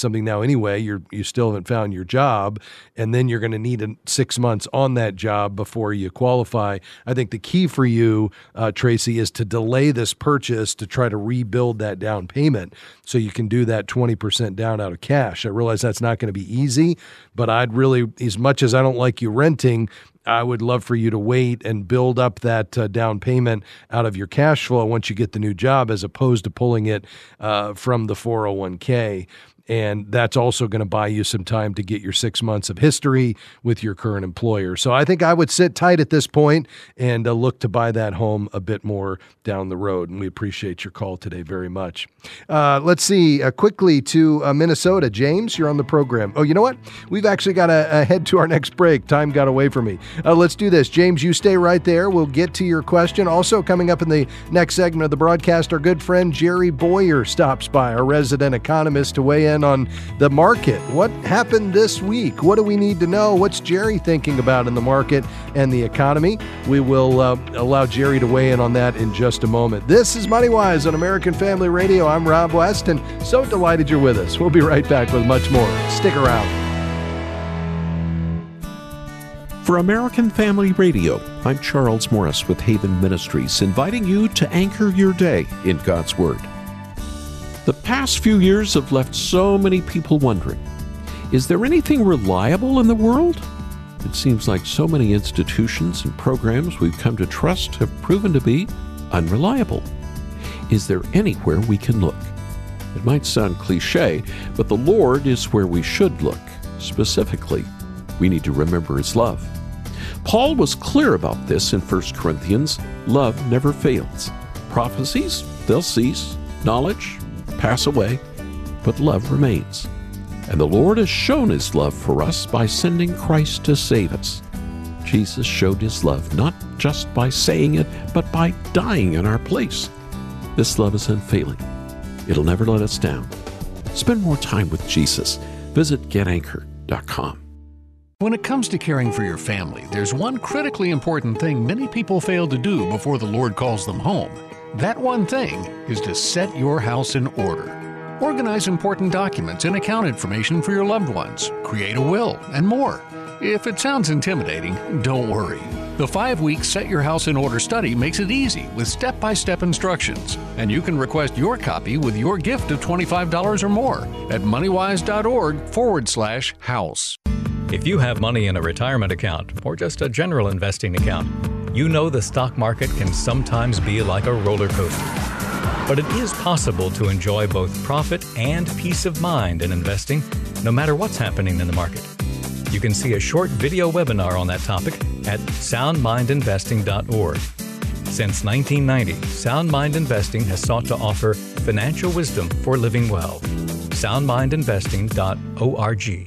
anyway. You're you still haven't found your job, and then you're going to need a, six months on that job before you qualify. I think the key for you, uh, Tracy, is to delay this purchase to try to rebuild that down payment so you can do that twenty percent down out of cash. I realize that's not going to be easy, but I'd really, as much as I don't like you renting, I would love for you to wait and build up that uh, down payment out of your cash flow once you get the new job, as opposed to pulling it uh, from the four oh one k. And that's also going to buy you some time to get your six months of history with your current employer. So I think I would sit tight at this point and uh, look to buy that home a bit more down the road. And we appreciate your call today very much. Uh, let's see, uh, quickly to uh, Minnesota. James, you're on the program. Oh, you know what? We've actually got to uh, head to our next break. Time got away from me. Uh, let's do this. James, you stay right there. We'll get to your question. Also coming up in the next segment of the broadcast, our good friend Jerry Boyer stops by, our resident economist, to weigh in on the market. What happened this week? What do we need to know? What's Jerry thinking about in the market and the economy? We will uh, allow Jerry to weigh in on that in just a moment. This is MoneyWise on American Family Radio. I'm Rob West, and so delighted you're with us. We'll be right back with much more. Stick around. For American Family Radio, I'm Charles Morris with Haven Ministries, inviting you to anchor your day in God's Word. The past few years have left so many people wondering, is there anything reliable in the world? It seems like so many institutions and programs we've come to trust have proven to be unreliable. Is there anywhere we can look? It might sound cliche, but the Lord is where we should look. Specifically, we need to remember His love. Paul was clear about this in First Corinthians. Love never fails. Prophecies, they'll cease. Knowledge, pass away, but love remains. And the Lord has shown His love for us by sending Christ to save us. Jesus showed His love not just by saying it, but by dying in our place. This love is unfailing. It'll never let us down. Spend more time with Jesus. Visit get anchor dot com. When it comes to caring for your family, there's one critically important thing many people fail to do before the Lord calls them home. That one thing is to set your house in order. Organize important documents and account information for your loved ones, create a will, and more. If it sounds intimidating, don't worry. The five-week Set Your House in Order study makes it easy with step-by-step instructions, and you can request your copy with your gift of twenty-five dollars or more at moneywise.org forward slash house. If you have money in a retirement account or just a general investing account, you know the stock market can sometimes be like a roller coaster. But it is possible to enjoy both profit and peace of mind in investing, no matter what's happening in the market. You can see a short video webinar on that topic at sound mind investing dot org. Since nineteen ninety, Sound Mind Investing has sought to offer financial wisdom for living well. sound mind investing dot org.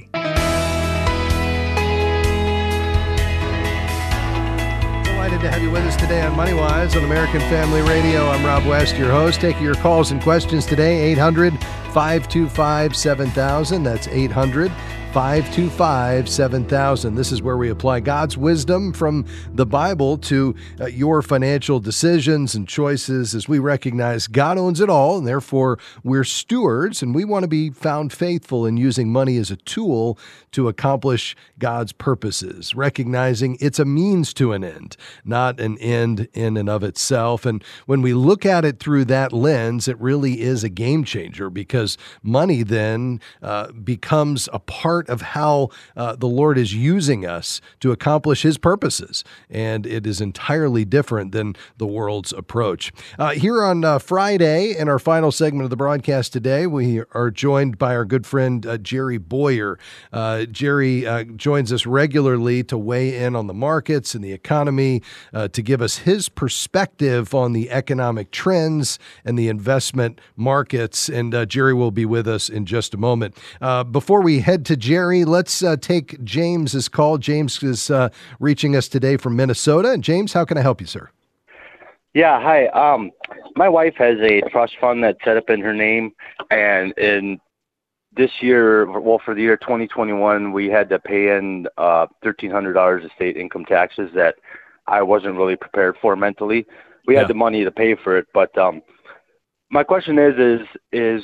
Delighted to have you with us today on MoneyWise on American Family Radio. I'm Rob West, your host. Taking your calls and questions today, eight hundred, five two five, seven thousand. That's eight hundred, five two five, seven thousand. This is where we apply God's wisdom from the Bible to uh, your financial decisions and choices, as we recognize God owns it all, and therefore we're stewards, and we want to be found faithful in using money as a tool to accomplish God's purposes, recognizing it's a means to an end, not an end in and of itself. And when we look at it through that lens, it really is a game changer, because money then uh, becomes a part of how uh, the Lord is using us to accomplish His purposes. And it is entirely different than the world's approach. Uh, here on uh, Friday, in our final segment of the broadcast today, we are joined by our good friend uh, Jerry Boyer. Uh, Jerry uh, joins us regularly to weigh in on the markets and the economy, uh, to give us his perspective on the economic trends and the investment markets. And uh, Jerry will be with us in just a moment. Uh, before we head to Jerry, let's uh, take James's call. James is uh, reaching us today from Minnesota. And James, how can I help you, sir? Yeah, hi. Um, my wife has a trust fund that's set up in her name, and in this year, well, for the year twenty twenty-one, we had to pay in uh, thirteen hundred dollars of state income taxes that I wasn't really prepared for mentally. We yeah. had the money to pay for it, but um, my question is, is, is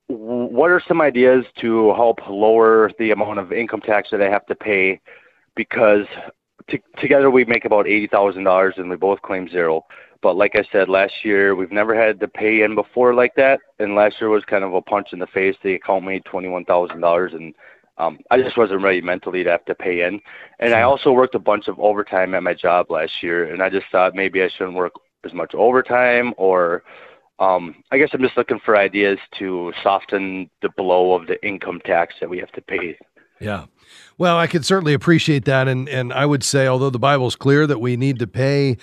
what are some ideas to help lower the amount of income tax that I have to pay? Because t- together we make about eighty thousand dollars and we both claim zero. But like I said, last year we've never had to pay in before like that. And last year was kind of a punch in the face. The account made twenty-one thousand dollars and um, I just wasn't ready mentally to have to pay in. And I also worked a bunch of overtime at my job last year. And I just thought maybe I shouldn't work as much overtime, or um, I guess I'm just looking for ideas to soften the blow of the income tax that we have to pay. Yeah. Well, I could certainly appreciate that. And, and I would say, although the Bible's clear that we need to pay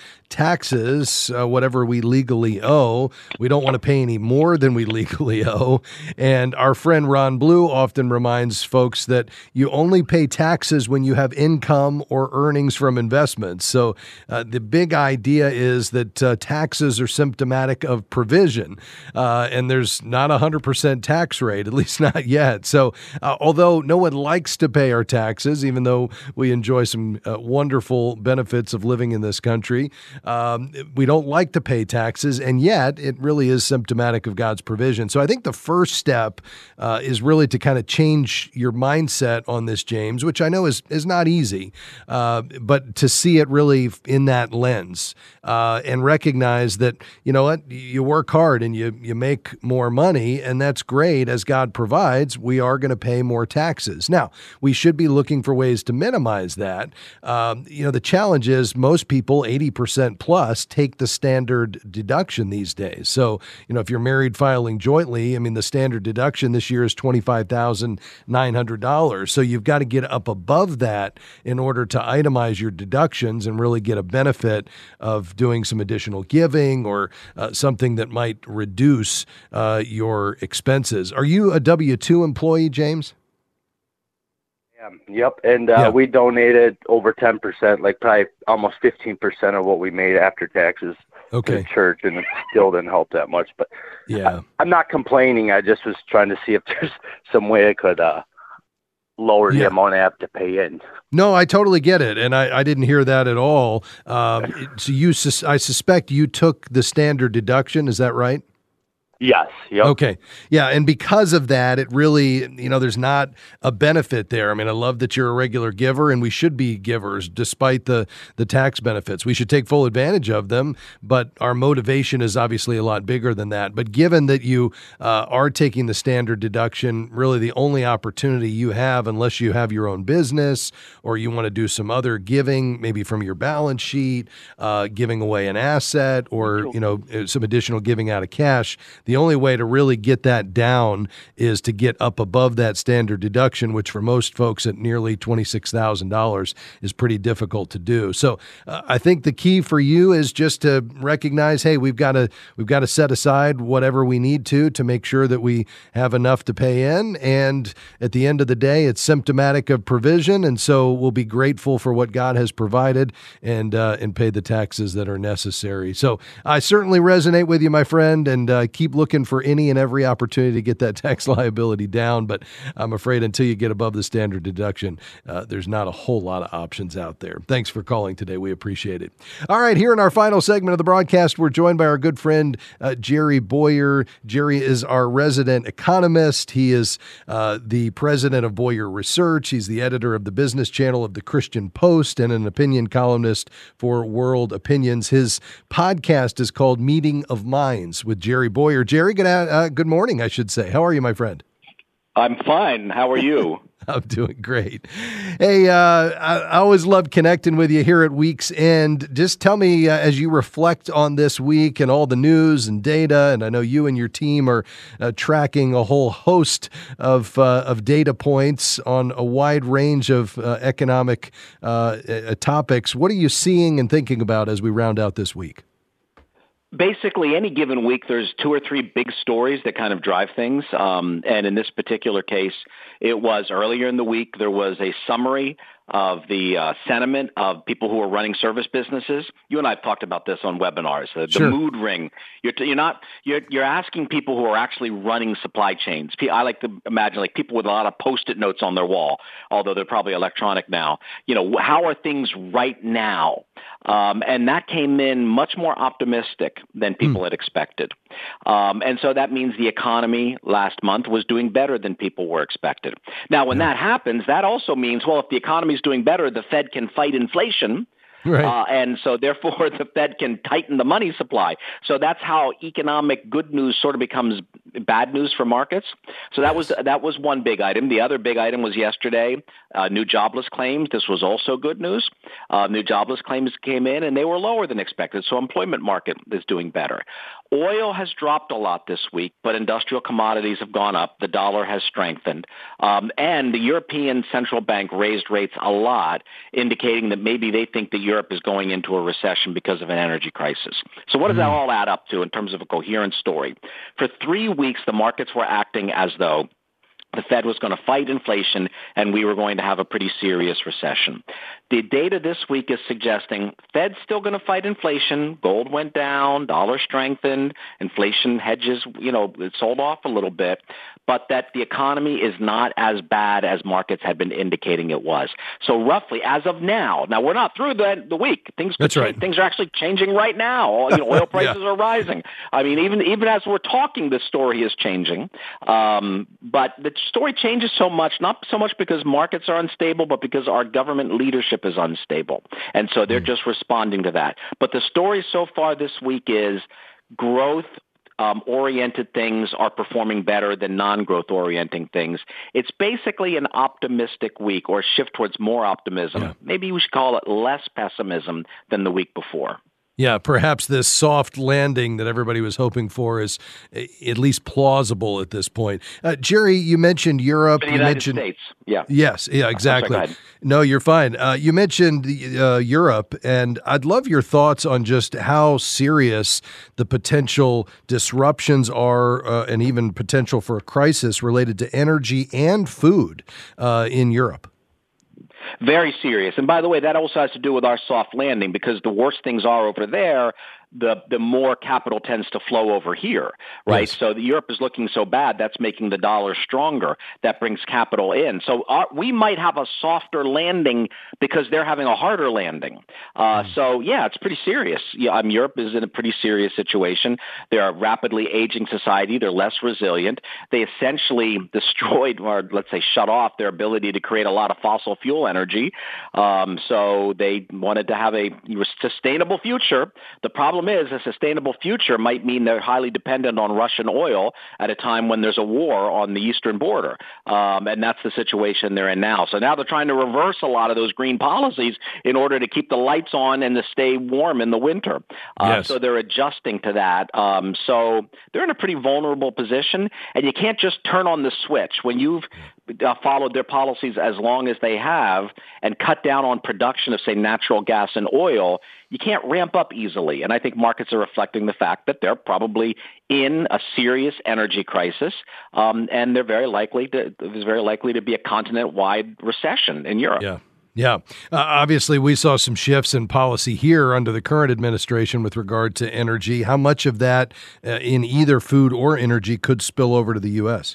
taxes, uh, whatever we legally owe, we don't want to pay any more than we legally owe. And our friend Ron Blue often reminds folks that you only pay taxes when you have income or earnings from investments. So uh, the big idea is that uh, taxes are symptomatic of provision. Uh, and there's not a one hundred percent tax rate, at least not yet. So uh, although no one likes to pay our taxes, even though we enjoy some uh, wonderful benefits of living in this country, um, we don't like to pay taxes, and yet it really is symptomatic of God's provision. So I think the first step uh, is really to kind of change your mindset on this, James, which I know is is not easy, uh, but to see it really in that lens uh, and recognize that, you know what, you work hard and you, you make more money, and that's great. As God provides, we are going to pay more taxes. Now, we should be looking for ways to minimize that. Um, you know, the challenge is most people, eighty percent plus, take the standard deduction these days. So, you know, if you're married filing jointly, I mean, the standard deduction this year is twenty-five thousand nine hundred dollars. So you've got to get up above that in order to itemize your deductions and really get a benefit of doing some additional giving or uh, something that might reduce uh, your expenses. Are you a W two employee, James? Yep, and uh, Yeah. we donated over ten percent, like probably almost fifteen percent of what we made after taxes Okay. to the church, and it still didn't help that much. But Yeah. I'm not complaining. I just was trying to see if there's some way I could uh, lower the Yeah. amount I have to pay in. No, I totally get it, and I, I didn't hear that at all. Um, it- so you, sus- I suspect you took the standard deduction. Is that right? Yes. Yep. Okay. Yeah. And because of that, it really, you know, there's not a benefit there. I mean, I love that you're a regular giver, and we should be givers despite the, the tax benefits. We should take full advantage of them, but our motivation is obviously a lot bigger than that. But given that you uh, are taking the standard deduction, really the only opportunity you have, unless you have your own business or you want to do some other giving, maybe from your balance sheet, uh, giving away an asset, or, you know, some additional giving out of cash, the only way to really get that down is to get up above that standard deduction, which for most folks at nearly twenty-six thousand dollars is pretty difficult to do. So uh, I think the key for you is just to recognize, hey, we've got to we've got to set aside whatever we need to to make sure that we have enough to pay in. And at the end of the day, it's symptomatic of provision. And so we'll be grateful for what God has provided and uh, and pay the taxes that are necessary. So I certainly resonate with you, my friend, and uh, keep looking for any and every opportunity to get that tax liability down. But I'm afraid until you get above the standard deduction, uh, there's not a whole lot of options out there. Thanks for calling today. We appreciate it. All right, here in our final segment of the broadcast, we're joined by our good friend, uh, Jerry Boyer. Jerry is our resident economist. He is uh, the president of Boyer Research. He's the editor of the business channel of the Christian Post and an opinion columnist for World Opinions. His podcast is called Meeting of Minds with Jerry Boyer. Jerry, good, uh, good morning, I should say. How are you, my friend? I'm fine. How are you? I'm doing great. Hey, uh, I, I always love connecting with you here at Week's End. Just tell me, uh, as you reflect on this week and all the news and data, and I know you and your team are uh, tracking a whole host of uh, of data points on a wide range of uh, economic uh, uh, topics. What are you seeing and thinking about as we round out this week? Basically, any given week, there's two or three big stories that kind of drive things. Um, and in this particular case, it was earlier in the week, there was a summary of the uh, sentiment of people who are running service businesses. You and I have talked about this on webinars. The, Sure. the mood ring. You're, you're not. You're, you're asking people who are actually running supply chains. I like to imagine like people with a lot of Post-it notes on their wall, although they're probably electronic now. You know, how are things right now? Um, and that came in much more optimistic than people mm. had expected. Um, and so that means the economy last month was doing better than people were expected. Now, when yeah. that happens, that also means, well, if the economy is doing better, the Fed can fight inflation. Right. Uh, and so therefore the Fed can tighten the money supply. So that's how economic good news sort of becomes bad news for markets. So that was that was one big item. The other big item was yesterday, uh, new jobless claims. This was also good news. Uh, new jobless claims came in and they were lower than expected. So employment market is doing better. Oil has dropped a lot this week, but industrial commodities have gone up. The dollar has strengthened. Um, and the European Central Bank raised rates a lot, indicating that maybe they think that Europe is going into a recession because of an energy crisis. So what does that all add up to in terms of a coherent story? For three weeks, the markets were acting as though the Fed was going to fight inflation and we were going to have a pretty serious recession. The data this week is suggesting Fed's still going to fight inflation. Gold went down, dollar strengthened, inflation hedges, you know, it sold off a little bit, but that the economy is not as bad as markets had been indicating it was. So roughly, as of now, now we're not through the, the week. Things That's right. Things are actually changing right now. You know, oil prices yeah. are rising. I mean, even even as we're talking, the story is changing. Um, but the story changes so much, not so much because markets are unstable, but because our government leadership is unstable. And so they're mm. just responding to that. But the story so far this week is growth Um, oriented things are performing better than non-growth orienting things. It's basically an optimistic week or a shift towards more optimism. Yeah. Maybe we should call it less pessimism than the week before. Yeah, perhaps this soft landing that everybody was hoping for is at least plausible at this point. Uh, Jerry, you mentioned Europe. The you United mentioned, States, yeah. Yes, yeah, exactly. Sorry, no, you're fine. Uh, you mentioned uh, Europe, and I'd love your thoughts on just how serious the potential disruptions are uh, and even potential for a crisis related to energy and food uh, in Europe. Very serious. And by the way, that also has to do with our soft landing because the worse things are over there, the the more capital tends to flow over here, right? Yes. So the Europe is looking so bad, that's making the dollar stronger. That brings capital in. So our, we might have a softer landing because they're having a harder landing. Uh, mm. So, yeah, it's pretty serious. Yeah, um, Europe is in a pretty serious situation. They're a rapidly aging society. They're less resilient. They essentially destroyed or, let's say, shut off their ability to create a lot of fossil fuel energy. Um, so they wanted to have a sustainable future. The problem is a sustainable future might mean they're highly dependent on Russian oil at a time when there's a war on the eastern border. Um, and that's the situation they're in now. So now they're trying to reverse a lot of those green policies in order to keep the lights on and to stay warm in the winter. Uh, yes. So they're adjusting to that. Um, so they're in a pretty vulnerable position, and you can't just turn on the switch. When you've uh, followed their policies as long as they have and cut down on production of, say, natural gas and oil, you can't ramp up easily. And I think markets are reflecting the fact that they're probably in a serious energy crisis, um, and they're very likely to, there's very likely to be a continent-wide recession in Europe. Yeah. Yeah. Uh, obviously, we saw some shifts in policy here under the current administration with regard to energy. How much of that uh, in either food or energy could spill over to the U S?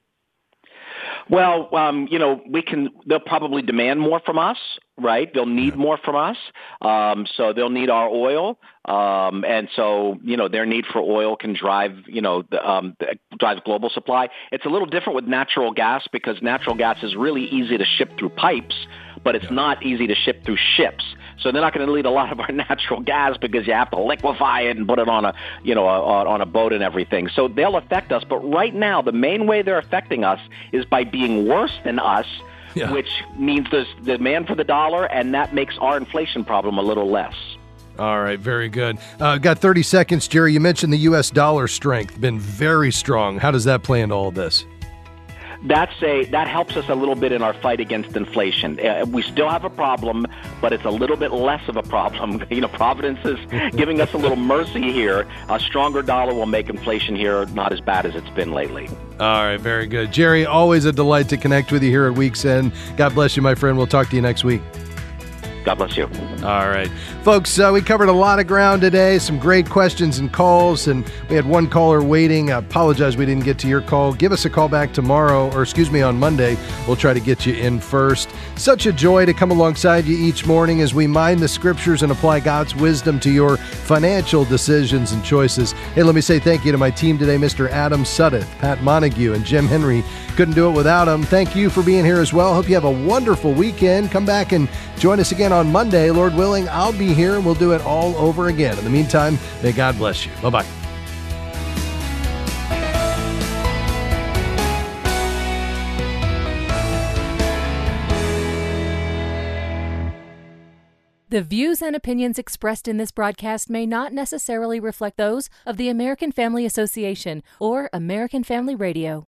Well, um, you know, we can. They'll probably demand more from us, right? They'll need more from us, um, so they'll need our oil, um, and so you know their need for oil can drive, you know, the, um, drive global supply. It's a little different with natural gas because natural gas is really easy to ship through pipes, but it's not easy to ship through ships. So they're not going to need a lot of our natural gas because you have to liquefy it and put it on a, you know, a, on a boat and everything. So they'll affect us. But right now, the main way they're affecting us is by being worse than us, yeah. which means there's demand for the dollar, and that makes our inflation problem a little less. All right, very good. Uh, got thirty seconds, Jerry. You mentioned the U S dollar strength, been very strong. How does that play into all this? that's a that helps us a little bit in our fight against inflation. Uh, we still have a problem, but it's a little bit less of a problem. You know, Providence is giving us a little mercy here. A stronger dollar will make inflation here not as bad as it's been lately. All right, very good. Jerry, always a delight to connect with you here at Week's End. God bless you, my friend. We'll talk to you next week. God bless you. All right. Folks, uh, we covered a lot of ground today, some great questions and calls, and we had one caller waiting. I apologize we didn't get to your call. Give us a call back tomorrow, or excuse me, on Monday. We'll try to get you in first. Such a joy to come alongside you each morning as we mine the scriptures and apply God's wisdom to your financial decisions and choices. Hey, let me say thank you to my team today, Mister Adam Suddeth, Pat Montague, and Jim Henry. Couldn't do it without them. Thank you for being here as well. Hope you have a wonderful weekend. Come back and join us again on Monday. Lord willing, I'll be here and we'll do it all over again. In the meantime, may God bless you. Bye-bye. The views and opinions expressed in this broadcast may not necessarily reflect those of the American Family Association or American Family Radio.